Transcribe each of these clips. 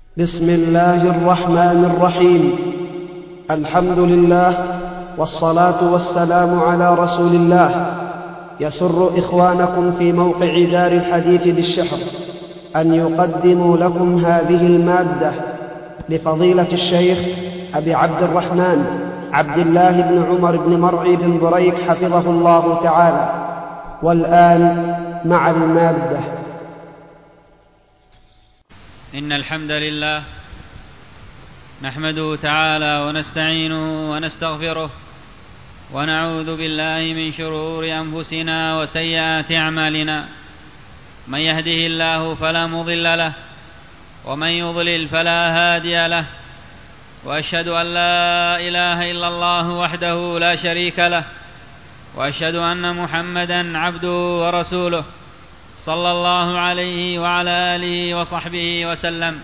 بسم الله الرحمن الرحيم. الحمد لله والصلاة والسلام على رسول الله. يسر إخوانكم في موقع دار الحديث بالشحر أن يقدموا لكم هذه المادة لفضيلة الشيخ أبي عبد الرحمن عبد الله بن عمر بن مرعي بن بريك حفظه الله تعالى. والآن مع المادة. إن الحمد لله نحمده تعالى ونستعينه ونستغفره ونعوذ بالله من شرور أنفسنا وسيئات أعمالنا. من يهده الله فلا مضل له ومن يضلل فلا هادي له، وأشهد أن لا إله إلا الله وحده لا شريك له، وأشهد أن محمدا عبده ورسوله صلى الله عليه وعلى آله وصحبه وسلم.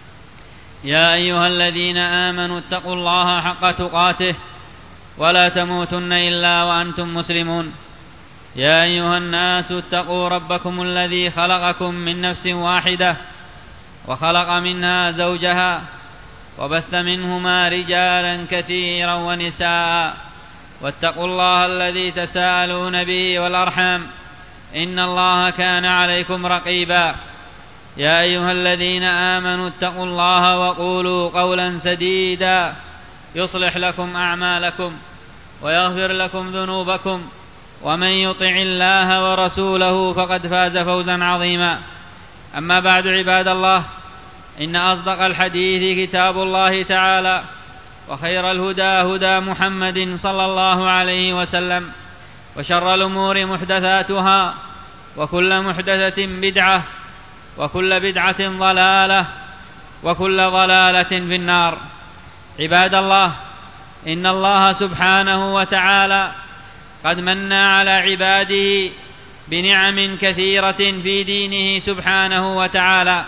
يا أيها الذين آمنوا اتقوا الله حق تقاته ولا تموتن إلا وأنتم مسلمون. يا أيها الناس اتقوا ربكم الذي خلقكم من نفس واحدة وخلق منها زوجها وبث منهما رجالا كثيرا ونساء، واتقوا الله الذي تساءلون به والأرحام إن الله كان عليكم رقيبا. يا أيها الذين آمنوا اتقوا الله وقولوا قولا سديدا يصلح لكم أعمالكم ويغفر لكم ذنوبكم، ومن يطع الله ورسوله فقد فاز فوزا عظيما. أما بعد، عباد الله، إن أصدق الحديث كتاب الله تعالى، وخير الهدى هدى محمد صلى الله عليه وسلم، وشر الأمور محدثاتها، وكل محدثة بدعة، وكل بدعة ضلالة، وكل ضلالة في النار. عباد الله، إن الله سبحانه وتعالى قد من على عباده بنعم كثيرة في دينه سبحانه وتعالى.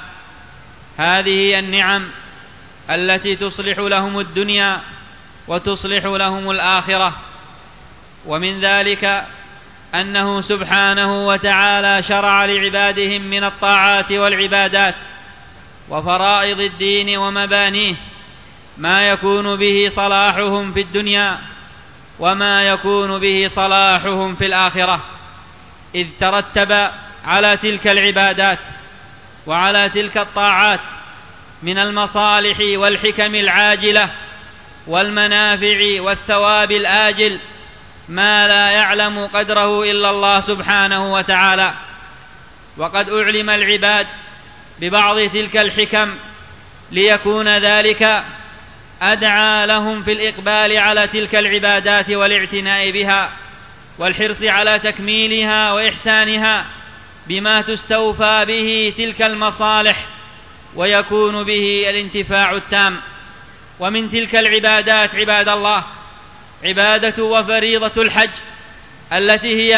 هذه النعم التي تصلح لهم الدنيا وتصلح لهم الآخرة، ومن ذلك أنه سبحانه وتعالى شرع لعبادهم من الطاعات والعبادات وفرائض الدين ومبانيه ما يكون به صلاحهم في الدنيا وما يكون به صلاحهم في الآخرة، إذ ترتب على تلك العبادات وعلى تلك الطاعات من المصالح والحكم العاجلة والمنافع والثواب الآجل ما لا يعلم قدره إلا الله سبحانه وتعالى. وقد أعلم العباد ببعض تلك الحكم ليكون ذلك أدعى لهم في الإقبال على تلك العبادات والاعتناء بها والحرص على تكميلها وإحسانها بما تستوفى به تلك المصالح ويكون به الانتفاع التام. ومن تلك العبادات عباد الله عبادة وفريضة الحج، التي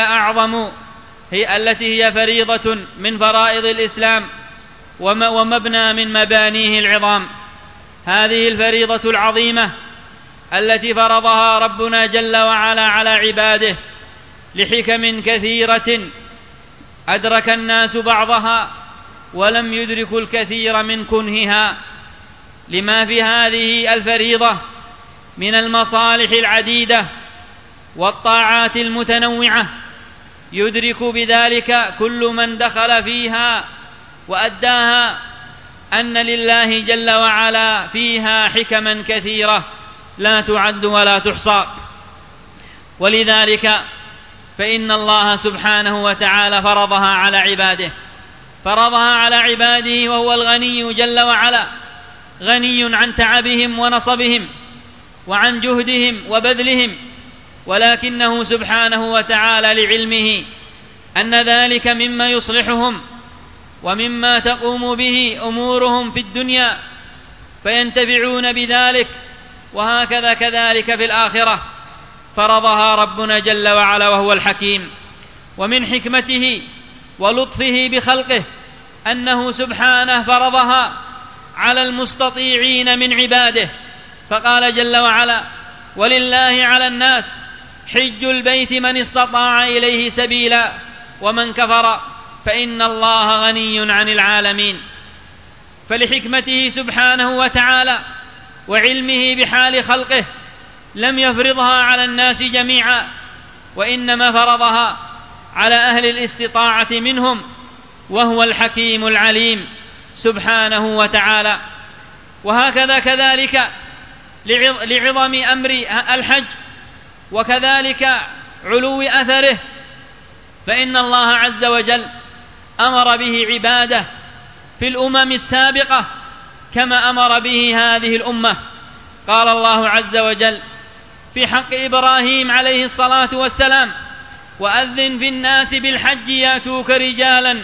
هي فريضة من فرائض الإسلام ومبنى من مبانيه العظام. هذه الفريضة العظيمة التي فرضها ربنا جل وعلا على عباده لحكم كثيرة أدرك الناس بعضها ولم يدركوا الكثير من كنهها، لما في هذه الفريضة من المصالح العديدة والطاعات المتنوعة يدرك بذلك كل من دخل فيها وأداها أن لله جل وعلا فيها حكما كثيرة لا تعد ولا تحصى. ولذلك فإن الله سبحانه وتعالى فرضها على عباده وهو الغني جل وعلا، غني عن تعبهم ونصبهم وعن جهدهم وبذلهم، ولكنه سبحانه وتعالى لعلمه أن ذلك مما يصلحهم ومما تقوم به أمورهم في الدنيا فينتفعون بذلك، وهكذا كذلك في الآخرة فرضها ربنا جل وعلا وهو الحكيم. ومن حكمته ولطفه بخلقه أنه سبحانه فرضها على المستطيعين من عباده، فقال جل وعلا: ولله على الناس حج البيت من استطاع إليه سبيلا ومن كفر فإن الله غني عن العالمين. فلحكمته سبحانه وتعالى وعلمه بحال خلقه لم يفرضها على الناس جميعا، وإنما فرضها على أهل الاستطاعة منهم، وهو الحكيم العليم سبحانه وتعالى. وهكذا كذلك لعظم أمر الحج وكذلك علو أثره، فإن الله عز وجل أمر به عباده في الأمم السابقة كما أمر به هذه الأمة. قال الله عز وجل في حق إبراهيم عليه الصلاة والسلام: وأذن في الناس بالحج يأتوك رجالا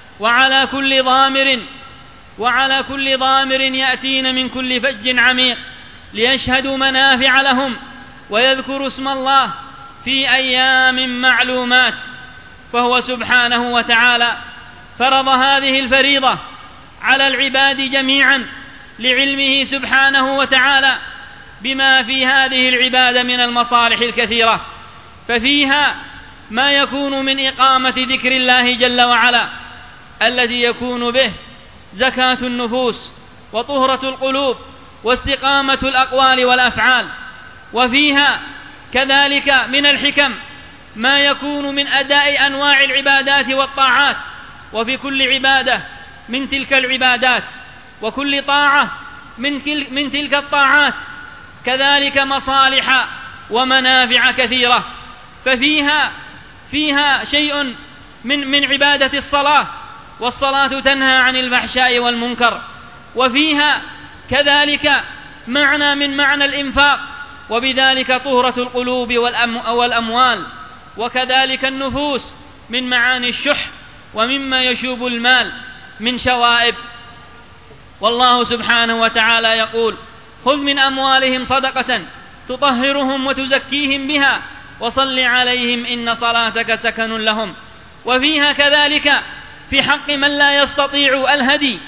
وعلى كل ضامر يأتين من كل فج عميق ليشهدوا منافع لهم ويذكروا اسم الله في أيام معلومات. فهو سبحانه وتعالى فرض هذه الفريضة على العباد جميعا لعلمه سبحانه وتعالى بما في هذه العبادة من المصالح الكثيرة، ففيها ما يكون من إقامة ذكر الله جل وعلا الذي يكون به زكاة النفوس وطهرة القلوب واستقامة الأقوال والأفعال. وفيها كذلك من الحكم ما يكون من أداء أنواع العبادات والطاعات، وفي كل عبادة من تلك العبادات وكل طاعة من تلك الطاعات كذلك مصالح ومنافع كثيرة. فيها شيء من عبادة الصلاة، والصلاة تنهى عن الفحشاء والمنكر، وفيها كذلك معنى من معنى الإنفاق، وبذلك طهرة القلوب والأموال، وكذلك النفوس من معاني الشح ومما يشوب المال من شوائب. والله سبحانه وتعالى يقول: خذ من أموالهم صدقة تطهرهم وتزكيهم بها وصل عليهم إن صلاتك سكن لهم. وفيها كذلك في حق من لا يستطيع الهدي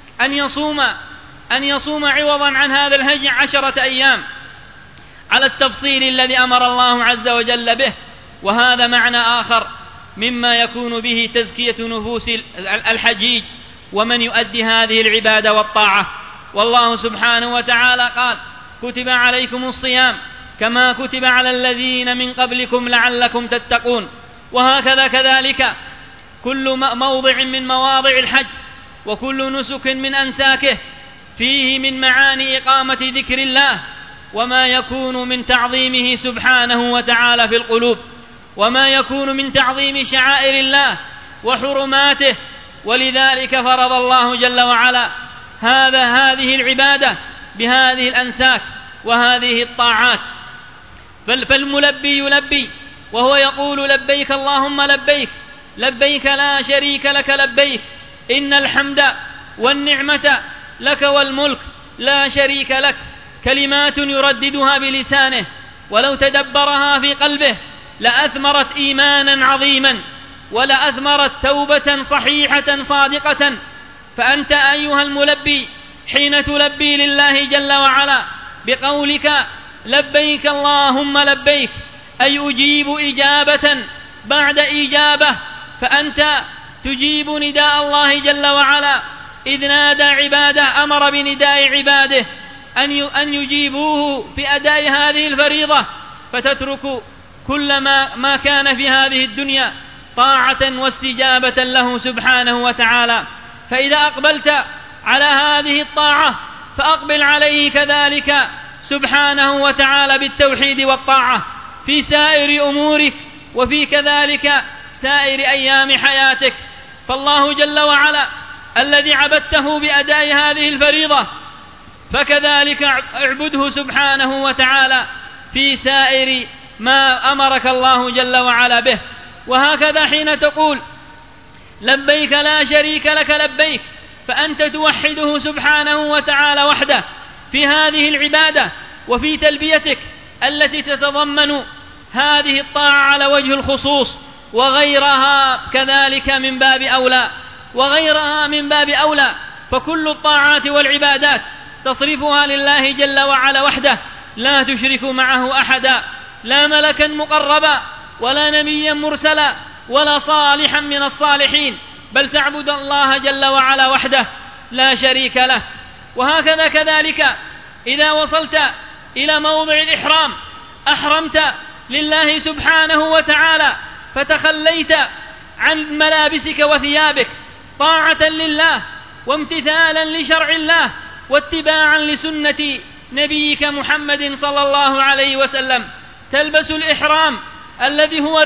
أن يصوم عوضا عن هذا الهجع 10 أيام على التفصيل الذي أمر الله عز وجل به. وهذا معنى آخر مما يكون به تزكية نفوس الحجيج ومن يؤدي هذه العبادة والطاعة. والله سبحانه وتعالى قال: كتب عليكم الصيام كما كتب على الذين من قبلكم لعلكم تتقون. وهكذا كذلك كل موضع من مواضع الحج وكل نسك من أنساكه فيه من معاني إقامة ذكر الله وما يكون من تعظيمه سبحانه وتعالى في القلوب، وما يكون من تعظيم شعائر الله وحرماته. ولذلك فرض الله جل وعلا هذه العبادة بهذه الأنساك وهذه الطاعات. فالملبي يلبي وهو يقول: لبيك اللهم لبيك، لبيك لا شريك لك لبيك، إن الحمد والنعمة لك والملك لا شريك لك. كلمات يرددها بلسانه ولو تدبرها في قلبه لأثمرت إيمانا عظيما ولأثمرت توبة صحيحة صادقة. فأنت أيها الملبي حين تلبي لله جل وعلا بقولك لبيك اللهم لبيك، أي أجيب إجابة بعد إجابة، فأنت تجيب نداء الله جل وعلا إذ نادى عباده، أمر بنداء عباده أن يجيبوه في أداء هذه الفريضة، فتترك كل ما كان في هذه الدنيا طاعة واستجابة له سبحانه وتعالى. فإذا أقبلت على هذه الطاعة فأقبل عليه كذلك سبحانه وتعالى بالتوحيد والطاعة في سائر أمورك وفي كذلك سائر أيام حياتك. فالله جل وعلا الذي عبدته بأداء هذه الفريضة فكذلك اعبده سبحانه وتعالى في سائر ما أمرك الله جل وعلا به. وهكذا حين تقول لبيك لا شريك لك لبيك، فأنت توحده سبحانه وتعالى وحده في هذه العبادة وفي تلبيتك التي تتضمن هذه الطاعة على وجه الخصوص، وغيرها كذلك من باب أولى، وغيرها من باب أولى. فكل الطاعات والعبادات تصرفها لله جل وعلا وحده، لا تشرك معه أحدا، لا ملكا مقربا ولا نبيا مرسلا ولا صالحا من الصالحين، بل تعبد الله جل وعلا وحده لا شريك له. وهكذا كذلك إذا وصلت إلى موضع الإحرام أحرمت لله سبحانه وتعالى، فتخليت عن ملابسك وثيابك طاعة لله وامتثالا لشرع الله واتباعا لسنة نبيك محمد صلى الله عليه وسلم. تلبس الإحرام الذي هو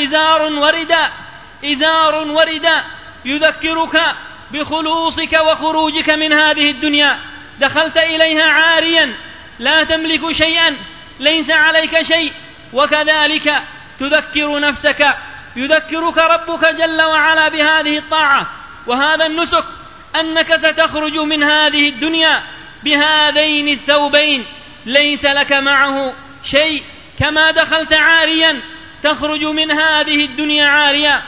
إزار ورداء يذكرك بخلوصك وخروجك من هذه الدنيا. دخلت إليها عاريا لا تملك شيئا، ليس عليك شيء، وكذلك تذكر نفسك، يذكرك ربك جل وعلا بهذه الطاعة وهذا النسك، أنك ستخرج من هذه الدنيا بهذين الثوبين ليس لك معه شيء، كما دخلت عاريا تخرج من هذه الدنيا عاريا.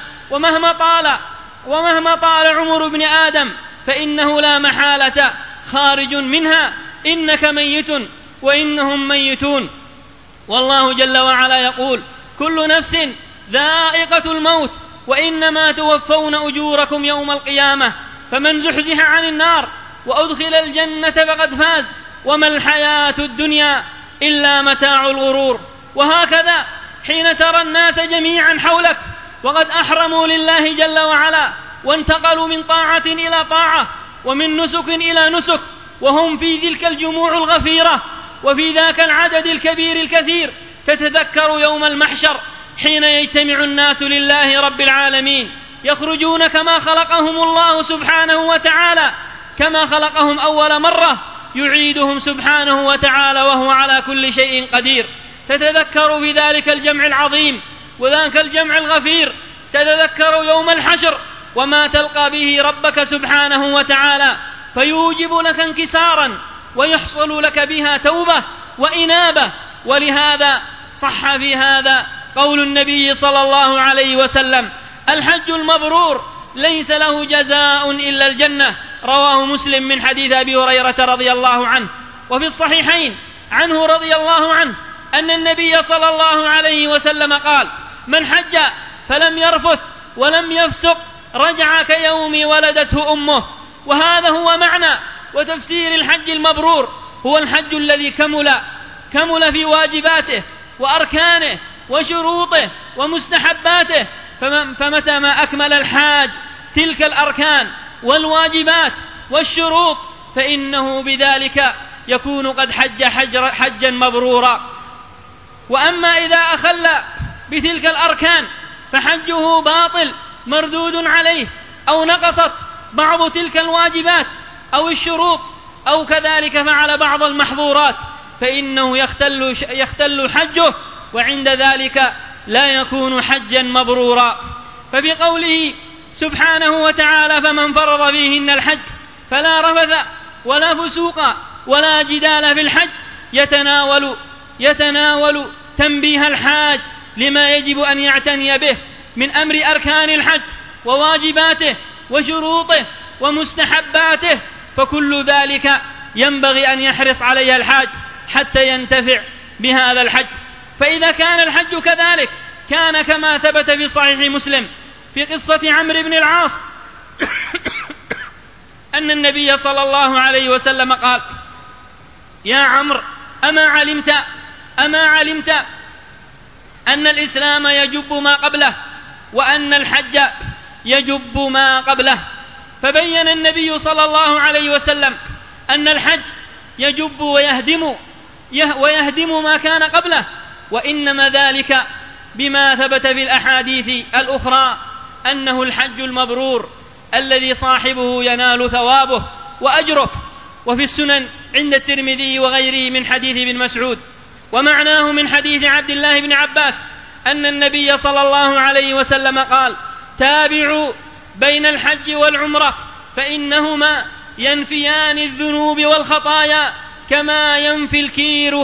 ومهما طال عمر ابن آدم فإنه لا محالة خارج منها، إنك ميت وإنهم ميتون. والله جل وعلا يقول: كل نفس ذائقة الموت وإنما توفون أجوركم يوم القيامة، فمن زحزح عن النار وأدخل الجنة فقد فاز، وما الحياة الدنيا إلا متاع الغرور. وهكذا حين ترى الناس جميعا حولك وقد أحرموا لله جل وعلا وانتقلوا من طاعة إلى طاعة ومن نسك إلى نسك، وهم في تلك الجموع الغفيرة وفي ذاك العدد الكبير الكثير، تتذكر يوم المحشر حين يجتمع الناس لله رب العالمين، يخرجون كما خلقهم الله سبحانه وتعالى، كما خلقهم أول مرة يعيدهم سبحانه وتعالى وهو على كل شيء قدير. تتذكر في ذلك الجمع العظيم وذاك الجمع الغفير، تتذكر يوم الحشر وما تلقى به ربك سبحانه وتعالى، فيوجب لك انكسارا ويحصل لك بها توبة وإنابة. ولهذا صح في هذا قول النبي صلى الله عليه وسلم: الحج المبرور ليس له جزاء إلا الجنة، رواه مسلم من حديث أبي هريرة رضي الله عنه. وفي الصحيحين عنه رضي الله عنه أن النبي صلى الله عليه وسلم قال: من حج فلم يرفث ولم يفسق رجع كيوم ولدته أمه. وهذا هو معنى وتفسير الحج المبرور، هو الحج الذي كمل في واجباته وأركانه وشروطه ومستحباته، فمتى ما أكمل الحاج تلك الأركان والواجبات والشروط فإنه بذلك يكون قد حج حجا مبرورا. وأما إذا أخل بتلك الأركان فحجه باطل مردود عليه، أو نقصت بعض تلك الواجبات أو الشروط أو كذلك فعل بعض المحظورات فإنه يختل حجه، وعند ذلك لا يكون حجا مبرورا. فبقوله سبحانه وتعالى: فمن فرض فيهن الحج فلا رفث ولا فسوق ولا جدال في الحج، يتناول تنبيه الحاج لما يجب أن يعتني به من أمر أركان الحج وواجباته وشروطه ومستحباته، فكل ذلك ينبغي أن يحرص عليه الحاج حتى ينتفع بهذا الحج. فإذا كان الحج كذلك كان كما ثبت في صحيح مسلم في قصة عمرو بن العاص أن النبي صلى الله عليه وسلم قال: يا عمرو أما علمت أن الإسلام يجب ما قبله وأن الحج يجب ما قبله. فبين النبي صلى الله عليه وسلم أن الحج يجب ويهدم ما كان قبله، وإنما ذلك بما ثبت في الأحاديث الأخرى أنه الحج المبرور الذي صاحبه ينال ثوابه وأجره. وفي السنن عند الترمذي وغيره من حديث ابن مسعود، ومعناه من حديث عبد الله بن عباس أن النبي صلى الله عليه وسلم قال: تابعوا بين الحج والعمرة فإنهما ينفيان الذنوب والخطايا كما ينفي الكير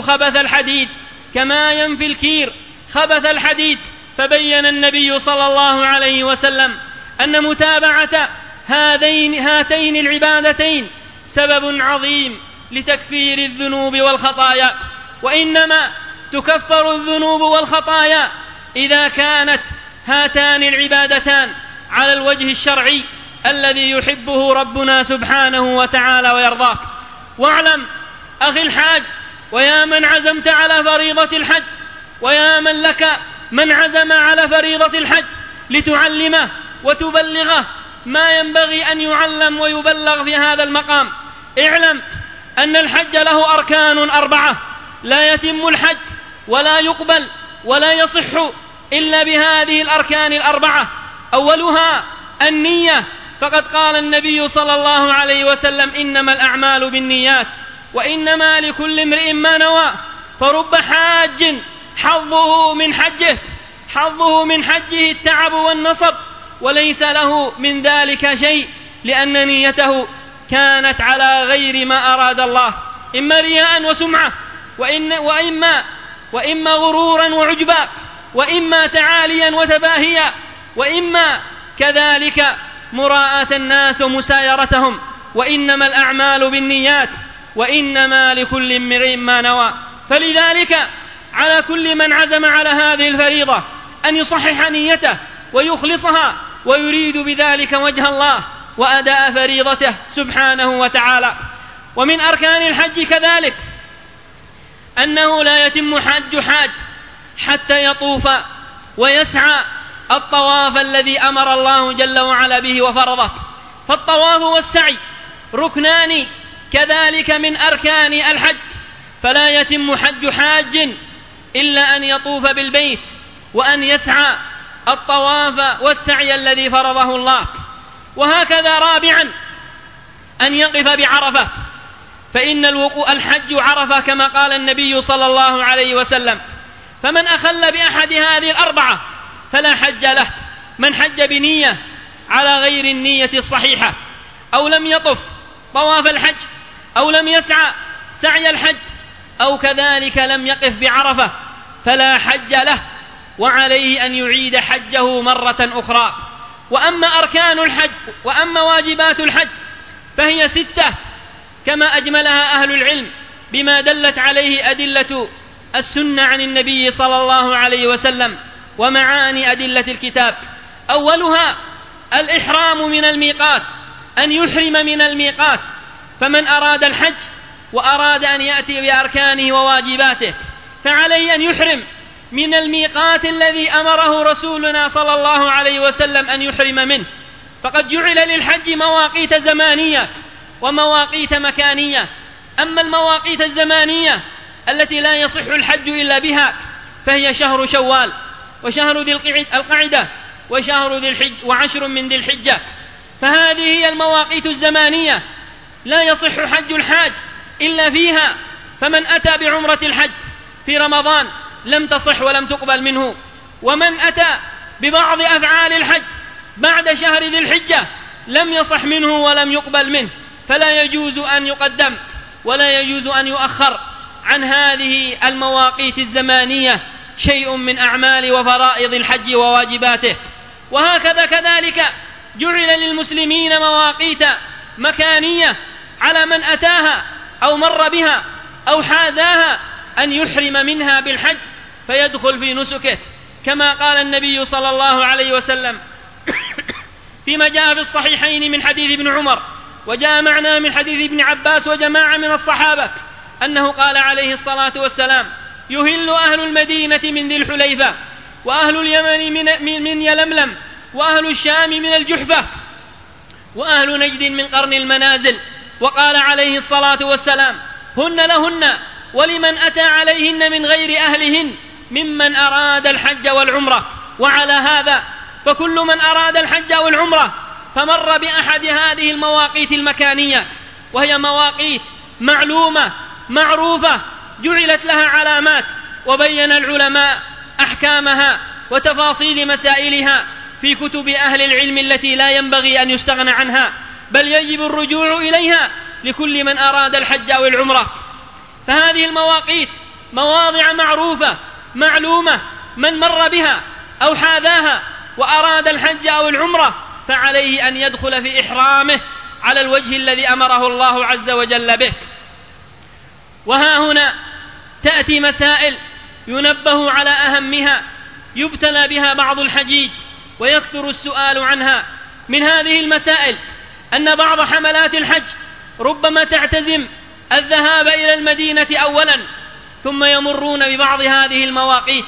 خبث الحديد. فبين النبي صلى الله عليه وسلم أن متابعة هاتين العبادتين سبب عظيم لتكفير الذنوب والخطايا، وإنما تكفر الذنوب والخطايا إذا كانت هاتان العبادتان على الوجه الشرعي الذي يحبه ربنا سبحانه وتعالى ويرضاه. واعلم أخي الحاج، ويا من عزمت على فريضة الحج، ويا من لك من عزم على فريضة الحج لتعلمه وتبلغه ما ينبغي أن يعلم ويبلغ في هذا المقام، اعلم أن الحج له أركان 4، لا يتم الحج ولا يقبل ولا يصح إلا بهذه الأركان 4. أولها النية، فقد قال النبي صلى الله عليه وسلم: إنما الأعمال بالنيات وإنما لكل امرئ ما نوى. فرب حاج حظه من حجه التعب والنصب، وليس له من ذلك شيء، لأن نيته كانت على غير ما أراد الله، إما رياء وسمعة، وإما غرورا وعجبا، وإما تعاليا وتباهيا، وإما كذلك مراءة الناس ومسايرتهم. وإنما الأعمال بالنيات وإنما لكل امرئ ما نوى. فلذلك على كل من عزم على هذه الفريضة أن يصحح نيته ويخلصها، ويريد بذلك وجه الله وأداء فريضته سبحانه وتعالى. ومن أركان الحج كذلك أنه لا يتم حج حاج حتى يطوف ويسعى الطواف الذي أمر الله جل وعلا به وفرضه. فالطواف والسعي ركنان كذلك من أركان الحج، فلا يتم حج حاج إلا أن يطوف بالبيت وأن يسعى الطواف والسعي الذي فرضه الله. وهكذا رابعا أن يقف بعرفة، فإن الحج عرفة كما قال النبي صلى الله عليه وسلم. فمن أخل بأحد هذه 4 فلا حج له، من حج بنية على غير النية الصحيحة، أو لم يطف طواف الحج، أو لم يسعى سعي الحج، أو كذلك لم يقف بعرفة، فلا حج له، وعليه أن يعيد حجه مرة أخرى. وأما أركان الحج وأما واجبات الحج فهي 6 كما أجملها أهل العلم بما دلت عليه أدلة السنة عن النبي صلى الله عليه وسلم ومعاني أدلة الكتاب. أولها الإحرام من الميقات، أن يحرم من الميقات. فمن أراد الحج وأراد أن يأتي بأركانه وواجباته فعليه أن يحرم من الميقات الذي أمره رسولنا صلى الله عليه وسلم أن يحرم منه. فقد جعل للحج مواقيت زمانية ومواقيت مكانية. أما المواقيت الزمانية التي لا يصح الحج إلا بها فهي شهر شوال، وشهر ذي القعدة، وشهر ذي الحج، و10 من ذي الحجة. فهذه هي المواقيت الزمانية لا يصح حج الحاج إلا فيها. فمن أتى بعمرة الحج في رمضان لم تصح ولم تقبل منه، ومن أتى ببعض أفعال الحج بعد شهر ذي الحجة لم يصح منه ولم يقبل منه. فلا يجوز أن يقدم ولا يجوز أن يؤخر عن هذه المواقيت الزمانية شيء من أعمال وفرائض الحج وواجباته. وهكذا كذلك جعل للمسلمين مواقيت مكانية على من أتاها أو مر بها أو حاذاها أن يحرم منها بالحج فيدخل في نسكه، كما قال النبي صلى الله عليه وسلم فيما جاء في الصحيحين من حديث ابن عمر، وجاء معنا من حديث ابن عباس وجماعة من الصحابة، أنه قال عليه الصلاة والسلام: يهل أهل المدينة من ذي الحليفة، وأهل اليمن من يلملم، وأهل الشام من الجحفة، وأهل نجد من قرن المنازل. وقال عليه الصلاة والسلام: هن لهن ولمن أتى عليهن من غير أهلهن ممن أراد الحج والعمرة. وعلى هذا فكل من أراد الحج والعمرة فمر بأحد هذه المواقيت المكانية، وهي مواقيت معلومة معروفة جعلت لها علامات، وبين العلماء أحكامها وتفاصيل مسائلها في كتب أهل العلم التي لا ينبغي أن يستغنى عنها، بل يجب الرجوع إليها لكل من أراد الحج أو العمرة. فهذه المواقيت مواضع معروفة معلومة، من مر بها أو حاذاها وأراد الحج أو العمرة فعليه أن يدخل في إحرامه على الوجه الذي أمره الله عز وجل به. وها هنا تأتي مسائل ينبه على أهمها يبتلى بها بعض الحجيج ويكثر السؤال عنها. من هذه المسائل أن بعض حملات الحج ربما تعتزم الذهاب إلى المدينة أولا ثم يمرون ببعض هذه المواقيت،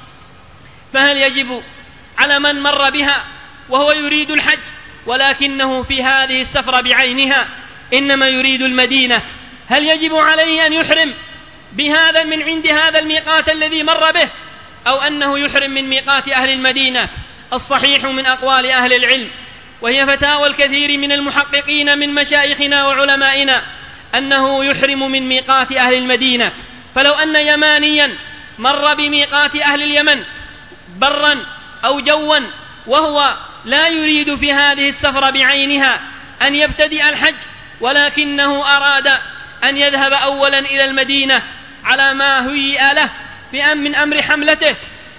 فهل يجب على من مر بها وهو يريد الحج ولكنه في هذه السفرة بعينها إنما يريد المدينة، هل يجب عليه أن يحرم بهذا من عند هذا الميقات الذي مر به، أو أنه يحرم من ميقات أهل المدينة؟ الصحيح من أقوال أهل العلم، وهي فتاوى الكثير من المحققين من مشايخنا وعلمائنا، أنه يحرم من ميقات أهل المدينة. فلو أن يمانيا مر بميقات أهل اليمن برا أو جوا وهو لا يريد في هذه السفرة بعينها أن يبتدئ الحج، ولكنه أراد أن يذهب أولا إلى المدينة على ما هيئ له من أمر حملته،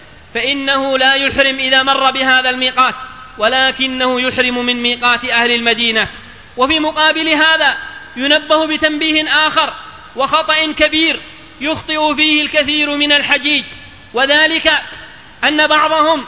فإنه لا يحرم إذا مر بهذا الميقات، ولكنه يحرم من ميقات أهل المدينة. وفي مقابل هذا ينبه بتنبيه آخر وخطأ كبير يخطئ فيه الكثير من الحجيج، وذلك أن بعضهم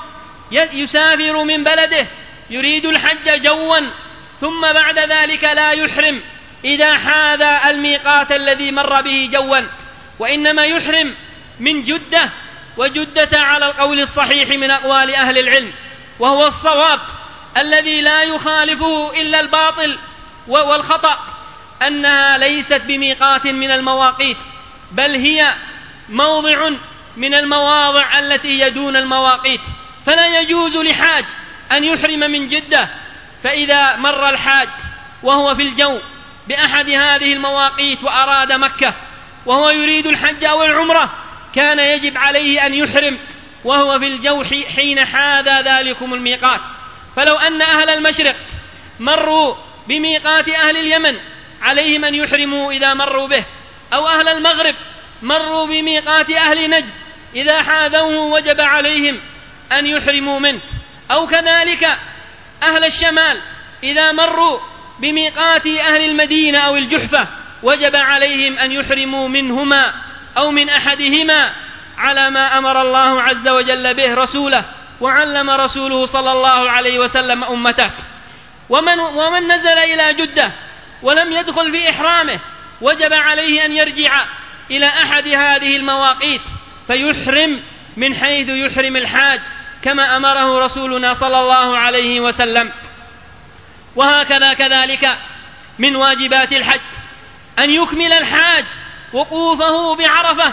يسافر من بلده يريد الحج جوا ثم بعد ذلك لا يحرم إذا حاذى الميقات الذي مر به جوا، وإنما يحرم من جدة، وجدة على القول الصحيح من أقوال أهل العلم وهو الصواب الذي لا يخالفه إلا الباطل والخطأ، أنها ليست بميقات من المواقيت، بل هي موضع من المواضع التي هي دون المواقيت، فلا يجوز لحاج أن يحرم من جدة. فإذا مر الحاج وهو في الجو بأحد هذه المواقيت وأراد مكة وهو يريد الحج أو العمرة، كان يجب عليه أن يحرم وهو في الجو حين حاذى ذلكم الميقات. فلو أن أهل المشرق مروا بميقات أهل اليمن عليهم أن يحرموا إذا مروا به، أو أهل المغرب مروا بميقات أهل نجد إذا حاذوه وجب عليهم أن يحرموا منه، أو كذلك أهل الشمال إذا مروا بميقات أهل المدينة أو الجحفة وجب عليهم أن يحرموا منهما أو من أحدهما على ما أمر الله عز وجل به رسوله وعلم رسوله صلى الله عليه وسلم أمته. ومن نزل إلى جدة ولم يدخل في إحرامه وجب عليه أن يرجع إلى أحد هذه المواقيت فيحرم من حيث يحرم الحاج كما أمره رسولنا صلى الله عليه وسلم. وهكذا كذلك من واجبات الحج أن يكمل الحاج وقوفه بعرفة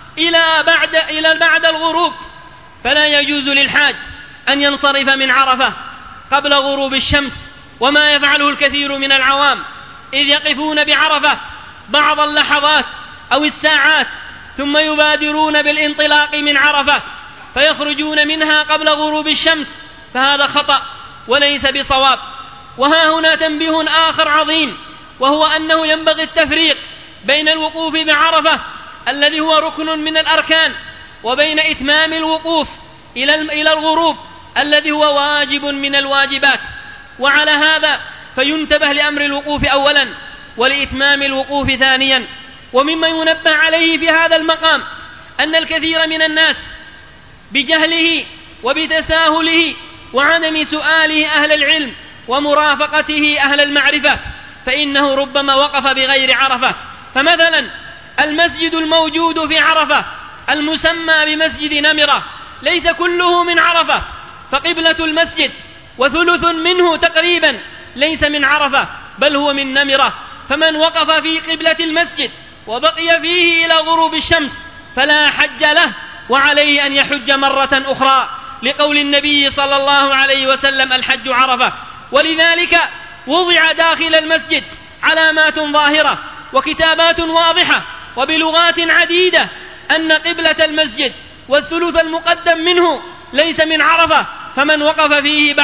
إلى بعد الغروب، فلا يجوز للحاج أن ينصرف من عرفة قبل غروب الشمس، وما يفعله الكثير من العوام إذ يقفون بعرفة بعض اللحظات أو الساعات ثم يبادرون بالانطلاق من عرفة فيخرجون منها قبل غروب الشمس، فهذا خطأ وليس بصواب. وها هنا تنبيه آخر عظيم، وهو أنه ينبغي التفريق بين الوقوف بعرفة الذي هو ركن من الأركان وبين إتمام الوقوف إلى الغروب الذي هو واجب من الواجبات. وعلى هذا فينتبه لأمر الوقوف أولا ولإتمام الوقوف ثانيا. ومما ينبه عليه في هذا المقام أن الكثير من الناس بجهله وبتساهله وعدم سؤاله أهل العلم ومرافقته أهل المعرفة فإنه ربما وقف بغير عرفة. فمثلا المسجد الموجود في عرفة المسمى بمسجد نمرة ليس كله من عرفة، فقبلة المسجد وثلث منه تقريبا ليس من عرفة بل هو من نمرة، فمن وقف في قبلة المسجد وبقي فيه إلى غروب الشمس فلا حج له، وعليه أن يحج مرة أخرى لقول النبي صلى الله عليه وسلم الحج عرفة. ولذلك وضع داخل المسجد علامات ظاهرة وكتابات واضحة وبلغات عديدة أن قبلة المسجد والثلث المقدم منه ليس من عرفة، فمن وقف فيه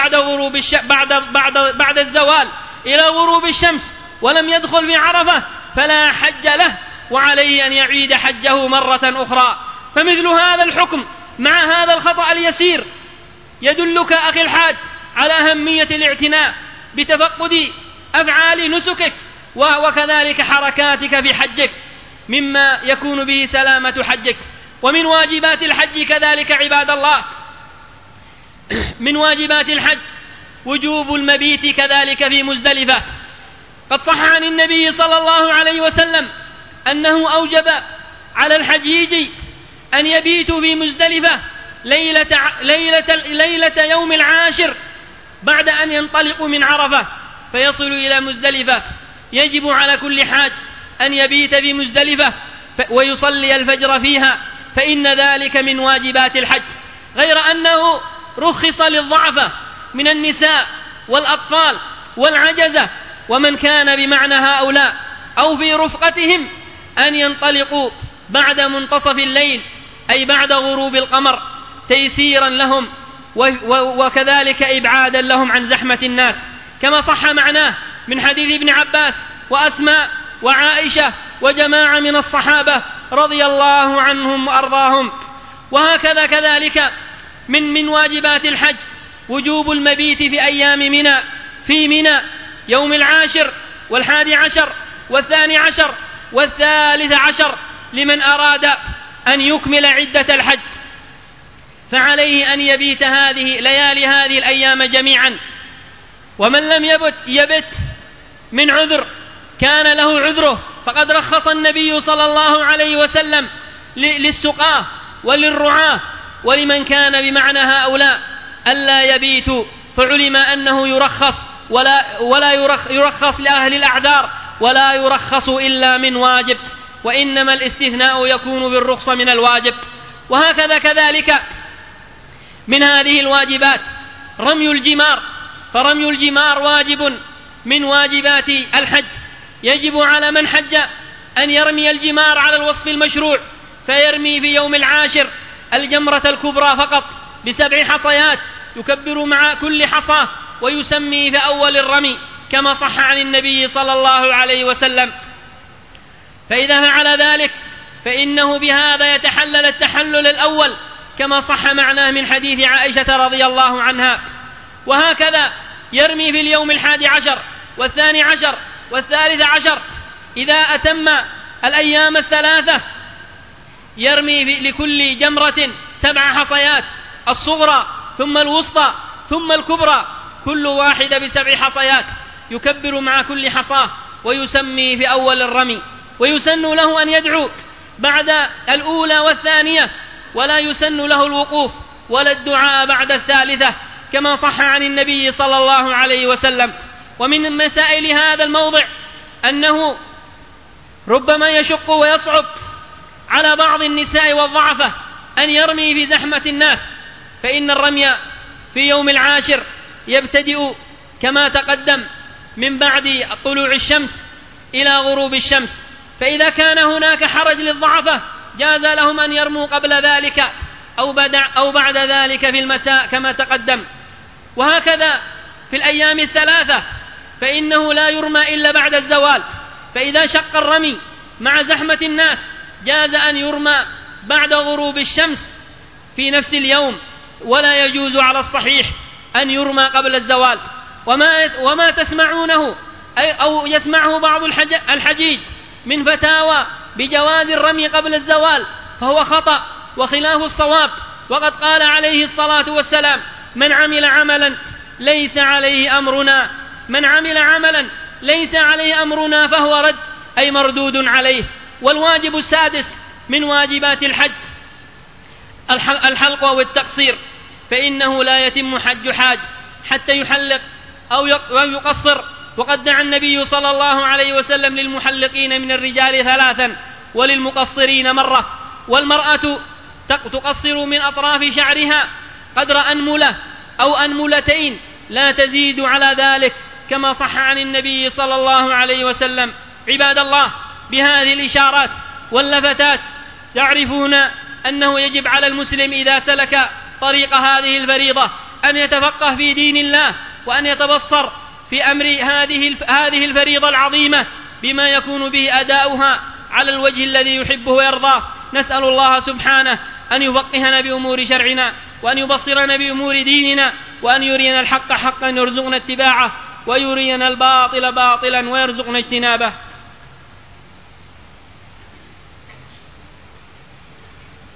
بعد الزوال إلى غروب الشمس ولم يدخل في عرفة فلا حج له، وعليه أن يعيد حجه مرة أخرى. فمثل هذا الحكم مع هذا الخطأ اليسير يدلك أخي الحاج على أهمية الاعتناء بتفقد أفعال نسكك وكذلك حركاتك في حجك مما يكون به سلامة حجك. ومن واجبات الحج كذلك عباد الله، من واجبات الحج وجوب المبيت كذلك في مزدلفة. قد صح عن النبي صلى الله عليه وسلم أنه أوجب على الحجيج أن يبيتوا في مزدلفة ليلة يوم العاشر بعد أن ينطلقوا من عرفة فيصلوا إلى مزدلفة. يجب على كل حاج أن يبيت في مزدلفة ويصلي الفجر فيها، فإن ذلك من واجبات الحج، غير أنه رخص للضعفة من النساء والأطفال والعجزة ومن كان بمعنى هؤلاء أو في رفقتهم أن ينطلقوا بعد منتصف الليل، أي بعد غروب القمر، تيسيرا لهم وكذلك إبعادا لهم عن زحمة الناس، كما صح معناه من حديث ابن عباس وأسماء وعائشة وجماعة من الصحابة رضي الله عنهم وأرضاهم. وهكذا كذلك من واجبات الحج وجوب المبيت في أيام منى، في منى يوم العاشر والحادي عشر والثاني عشر والثالث عشر لمن أراد أن يكمل عدة الحج، فعليه أن يبيت ليالي هذه الأيام جميعا. ومن لم يبت من عذر كان له عذره، فقد رخص النبي صلى الله عليه وسلم للسقاة وللرعاة ولمن كان بمعنى هؤلاء ألا يبيتوا، فعلم أنه يرخص ولا يرخص لأهل الأعذار، ولا يرخص إلا من واجب، وإنما الاستثناء يكون بالرخصة من الواجب. وهكذا كذلك من هذه الواجبات رمي الجمار، فرمي الجمار واجب من واجبات الحج. يجب على من حج أن يرمي الجمار على الوصف المشروع، فيرمي في يوم العاشر الجمرة الكبرى فقط ب7 حصيات، يكبر مع كل حصاة ويسمي في أول الرمي كما صح عن النبي صلى الله عليه وسلم. فإذا فعل ذلك فإنه بهذا يتحلل التحلل الأول كما صح معناه من حديث عائشة رضي الله عنها. وهكذا يرمي في اليوم الحادي عشر والثاني عشر والثالث عشر، إذا أتم الأيام الثلاثة يرمي لكل جمرة 7 حصيات، الصغرى ثم الوسطى ثم الكبرى، كل واحدة ب7 حصيات، يكبر مع كل حصاة ويسمي في أول الرمي. ويسن له أن يدعو بعد الأولى والثانية، ولا يسن له الوقوف ولا الدعاء بعد الثالثة كما صح عن النبي صلى الله عليه وسلم. ومن مسائل هذا الموضع أنه ربما يشق ويصعب على بعض النساء والضعفة أن يرمي في زحمة الناس، فإن الرمي في يوم العاشر يبتدئ كما تقدم من بعد طلوع الشمس إلى غروب الشمس، فإذا كان هناك حرج للضعفة جاز لهم أن يرموا قبل ذلك أو بعد ذلك في المساء كما تقدم. وهكذا في الأيام الثلاثة فإنه لا يرمى إلا بعد الزوال، فإذا شق الرمي مع زحمة الناس جاز أن يرمى بعد غروب الشمس في نفس اليوم، ولا يجوز على الصحيح أن يرمى قبل الزوال. وما تسمعونه أو يسمعه بعض الحجيج من فتاوى بجواز الرمي قبل الزوال فهو خطأ وخلاف الصواب. وقد قال عليه الصلاة والسلام: من عمل عملا ليس عليه أمرنا فهو رد، أي مردود عليه. والواجب السادس من واجبات الحج الحلق والتقصير، فإنه لا يتم حج حاج حتى يحلق أو يقصر. وقد دعا النبي صلى الله عليه وسلم للمحلقين من الرجال 3 وللمقصرين مرة. والمرأة تقصر من أطراف شعرها قدر أنملة أو أنملتين لا تزيد على ذلك كما صح عن النبي صلى الله عليه وسلم. عباد الله، بهذه الإشارات واللفتات تعرفون أنه يجب على المسلم إذا سلك طريق هذه الفريضة أن يتفقه في دين الله، وأن يتبصر في أمر هذه الفريضة العظيمة بما يكون به أداؤها على الوجه الذي يحبه ويرضاه. نسأل الله سبحانه أن يفقهنا بأمور شرعنا، وأن يبصرنا بأمور ديننا، وأن يرينا الحق حقا يرزقنا اتباعه، ويرينا الباطل باطلا ويرزقنا اجتنابه.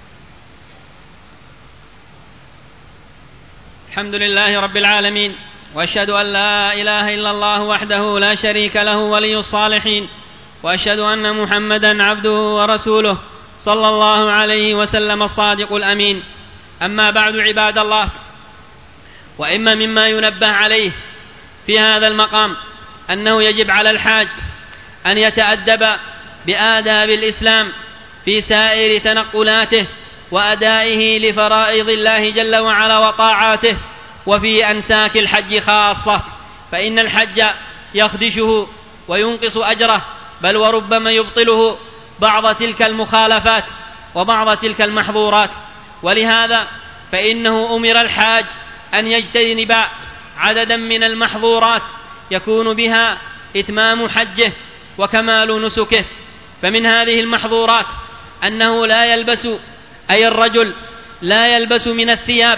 الحمد لله رب العالمين، وأشهد أن لا إله إلا الله وحده لا شريك له ولي الصالحين، وأشهد أن محمدا عبده ورسوله صلى الله عليه وسلم الصادق الأمين. أما بعد، عباد الله، وإما مما ينبه عليه في هذا المقام أنه يجب على الحاج أن يتأدب بآداب الإسلام في سائر تنقلاته وأدائه لفرائض الله جل وعلا وطاعاته، وفي أنساك الحج خاصة، فإن الحج يخدشه وينقص أجره، بل وربما يبطله بعض تلك المخالفات وبعض تلك المحظورات. ولهذا فإنه أمر الحاج أن يجتنب عددا من المحظورات يكون بها إتمام حجه وكمال نسكه. فمن هذه المحظورات أنه الرجل لا يلبس من الثياب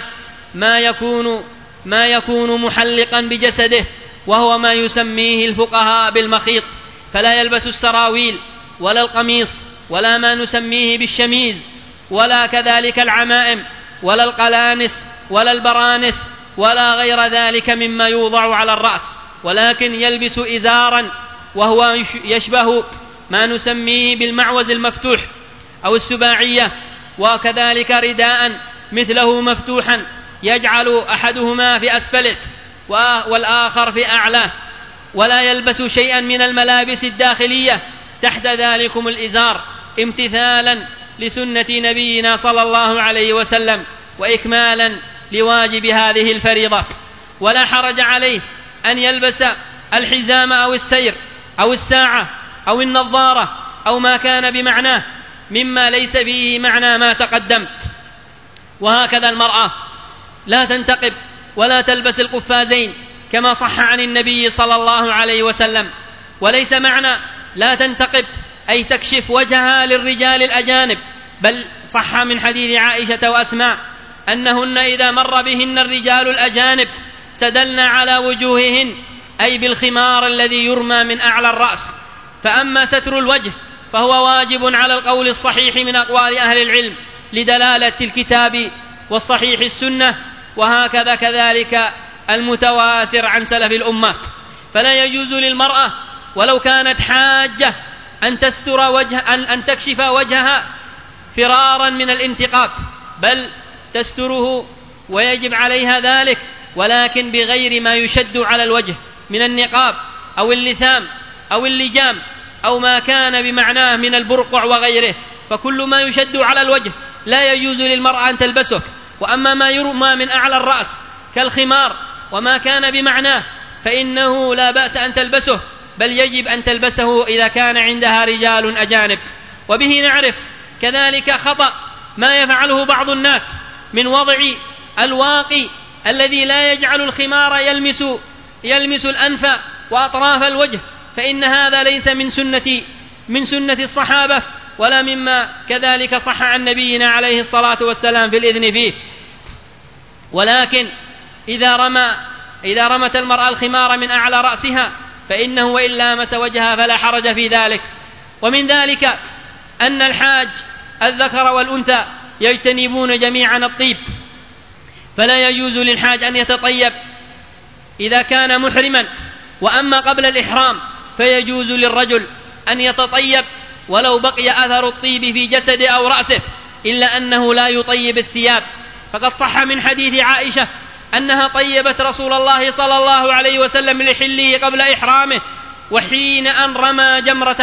ما يكون محلقا بجسده، وهو ما يسميه الفقهاء بالمخيط، فلا يلبس السراويل ولا القميص ولا ما نسميه بالشميز، ولا كذلك العمائم ولا القلانس ولا البرانس ولا غير ذلك مما يوضع على الرأس، ولكن يلبس إزارا وهو يشبه ما نسميه بالمعوز المفتوح أو السباعية، وكذلك رداء مثله مفتوحا يجعل أحدهما في أسفله والآخر في أعلاه، ولا يلبس شيئا من الملابس الداخلية تحت ذلكم الإزار، امتثالا لسنة نبينا صلى الله عليه وسلم وإكمالا لواجب هذه الفريضة. ولا حرج عليه أن يلبس الحزام أو السير أو الساعة أو النظارة أو ما كان بمعناه مما ليس فيه معنى ما تقدم. وهكذا المرأة لا تنتقب ولا تلبس القفازين كما صح عن النبي صلى الله عليه وسلم. وليس معنى لا تنتقب أي تكشف وجهها للرجال الأجانب، بل صح من حديث عائشة وأسماء أنهن إذا مر بهن الرجال الأجانب سدلن على وجوههن، أي بالخمار الذي يرمى من أعلى الرأس. فأما ستر الوجه فهو واجب على القول الصحيح من أقوال أهل العلم لدلالة الكتاب والصحيح السنة، وهكذا كذلك المتواتر عن سلف الأمة. فلا يجوز للمرأة ولو كانت حاجة أن تكشف وجهها فرارا من الانتقاب، بل تستره ويجب عليها ذلك، ولكن بغير ما يشد على الوجه من النقاب أو اللثام أو اللجام أو ما كان بمعناه من البرقع وغيره، فكل ما يشد على الوجه لا يجوز للمرأة أن تلبسه. وأما ما يرمى من أعلى الرأس كالخمار وما كان بمعناه فإنه لا بأس أن تلبسه، بل يجب أن تلبسه إذا كان عندها رجال أجانب. وبه نعرف كذلك خطأ ما يفعله بعض الناس من وضع الواقي الذي لا يجعل الخمار يلمس الأنف وأطراف الوجه، فإن هذا ليس من سنة الصحابة ولا مما كذلك صح عن نبينا عليه الصلاة والسلام في الإذن فيه. ولكن إذا رمت المرأة الخمار من أعلى رأسها فإنه وإن لامس وجهها فلا حرج في ذلك. ومن ذلك أن الحاج الذكر والأنثى يجتنبون جميعا الطيب، فلا يجوز للحاج أن يتطيب إذا كان محرما. وأما قبل الإحرام فيجوز للرجل أن يتطيب ولو بقي أثر الطيب في جسده أو رأسه، إلا أنه لا يطيب الثياب، فقد صح من حديث عائشة أنها طيبت رسول الله صلى الله عليه وسلم لحله قبل إحرامه وحين أن رمى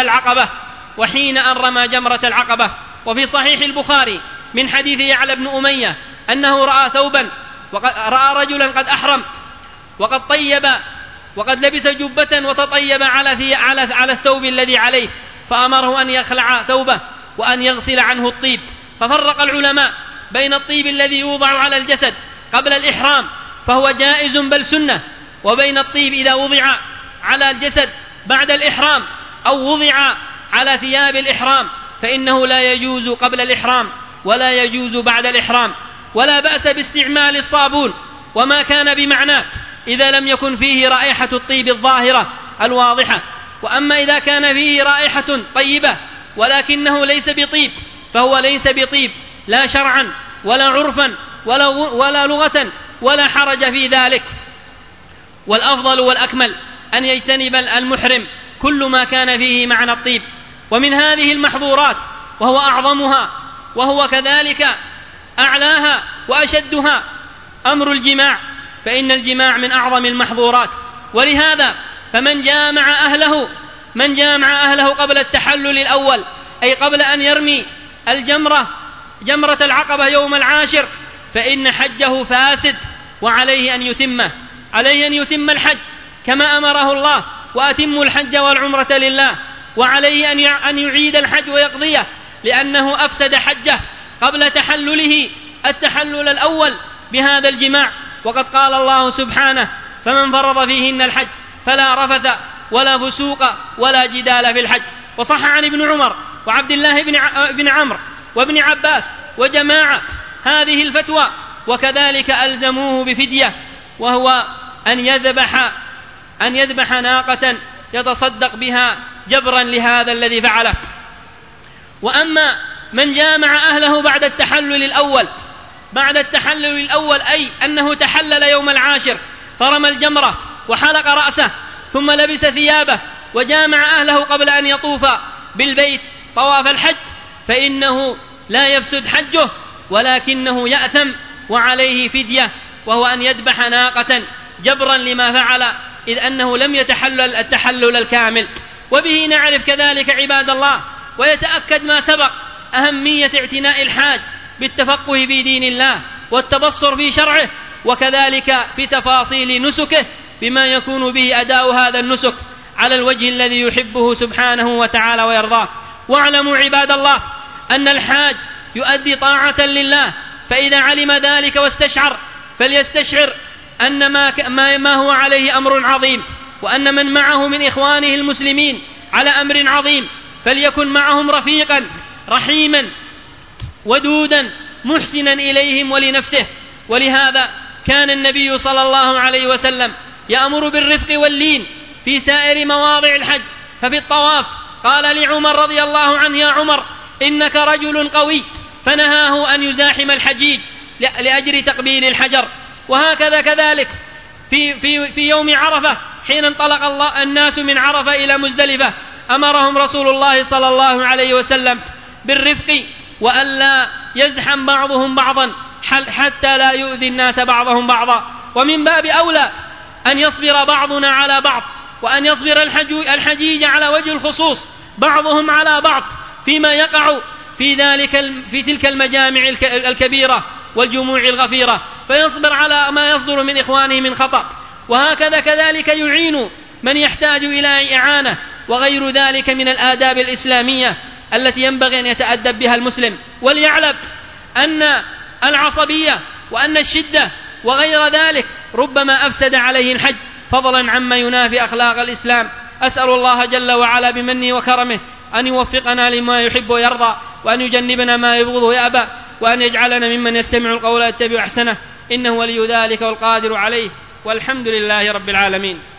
جمرة العقبة. وفي صحيح البخاري من حديث يعلى بن أمية أنه رأى رجلا قد أحرم وقد طيب وقد لبس جبة وتطيب على الثوب الذي عليه، فأمره أن يخلع ثوبه وأن يغسل عنه الطيب. ففرق العلماء بين الطيب الذي يوضع على الجسد قبل الإحرام فهو جائز بل سنة، وبين الطيب إذا وضع على الجسد بعد الإحرام أو وضع على ثياب الإحرام فإنه لا يجوز قبل الإحرام ولا يجوز بعد الإحرام. ولا بأس باستعمال الصابون وما كان بمعناه إذا لم يكن فيه رائحة الطيب الظاهرة الواضحة. وأما إذا كان فيه رائحة طيبة ولكنه ليس بطيب فهو ليس بطيب لا شرعا ولا عرفا ولا لغة ولا حرج في ذلك. والأفضل والأكمل أن يجتنب المحرم كل ما كان فيه معنى الطيب. ومن هذه المحظورات وهو أعظمها وهو كذلك أعلاها وأشدها أمر الجماع، فإن الجماع من أعظم المحظورات. ولهذا فمن جامع أهله قبل التحلل الأول، أي قبل أن يرمي جمرة العقبة يوم العاشر، فإن حجه فاسد، وعليه أن يتم الحج كما أمره الله: وأتموا الحج والعمرة لله. وعليه أن يعيد الحج ويقضيه، لأنه أفسد حجه قبل تحلله التحلل الأول بهذا الجماع. وقد قال الله سبحانه: فمن فرض فيهن الحج فلا رفث ولا فسوق ولا جدال في الحج. وصح عن ابن عمر وعبد الله بن عمرو وابن عباس وجماعة هذه الفتوى، وكذلك ألزموه بفدية، وهو أن يذبح ناقة يتصدق بها جبرا لهذا الذي فعله. وأما من جامع أهله بعد التحلل الأول، أي أنه تحلل يوم العاشر فرمى الجمرة وحلق رأسه ثم لبس ثيابه وجامع أهله قبل أن يطوف بالبيت طواف الحج، فإنه لا يفسد حجه، ولكنه يأثم وعليه فدية، وهو أن يذبح ناقة جبرا لما فعل، إذ أنه لم يتحلل التحلل الكامل. وبه نعرف كذلك عباد الله ويتأكد ما سبق أهمية اعتناء الحاج بالتفقه في دين الله والتبصر في شرعه، وكذلك في تفاصيل نسكه بما يكون به أداء هذا النسك على الوجه الذي يحبه سبحانه وتعالى ويرضاه. واعلموا عباد الله أن الحاج يؤدي طاعة لله، فإذا علم ذلك واستشعر فليستشعر أن ما هو عليه أمر عظيم، وأن من معه من إخوانه المسلمين على أمر عظيم، فليكن معهم رفيقا رحيما ودودا محسنا إليهم ولنفسه. ولهذا كان النبي صلى الله عليه وسلم يأمر بالرفق واللين في سائر مواضع الحج. ففي الطواف قال لعمر رضي الله عنه: يا عمر إنك رجل قوي، فنهاه أن يزاحم الحجيج لأجل تقبيل الحجر. وهكذا كذلك في يوم عرفة حين انطلق الناس من عرفة إلى مزدلفة، أمرهم رسول الله صلى الله عليه وسلم بالرفق وألا يزحم بعضهم بعضا حتى لا يؤذي الناس بعضهم بعضا. ومن باب أولى أن يصبر بعضنا على بعض، وأن يصبر الحجيج على وجه الخصوص بعضهم على بعض فيما يقع في تلك المجامع الكبيرة والجموع الغفيرة، فيصبر على ما يصدر من إخوانه من خطأ. وهكذا كذلك يعين من يحتاج إلى إعانة، وغير ذلك من الآداب الإسلامية التي ينبغي أن يتأدب بها المسلم. وليعلم أن العصبية وأن الشدة وغير ذلك ربما أفسد عليه الحج، فضلا عما ينافي أخلاق الإسلام. أسأل الله جل وعلا بمنه وكرمه أن يوفقنا لما يحب ويرضى، وأن يجنبنا ما يبغض ويأبى، وأن يجعلنا ممن يستمع القول ويتبع أحسنه، إنه ولي ذلك والقادر عليه، والحمد لله رب العالمين.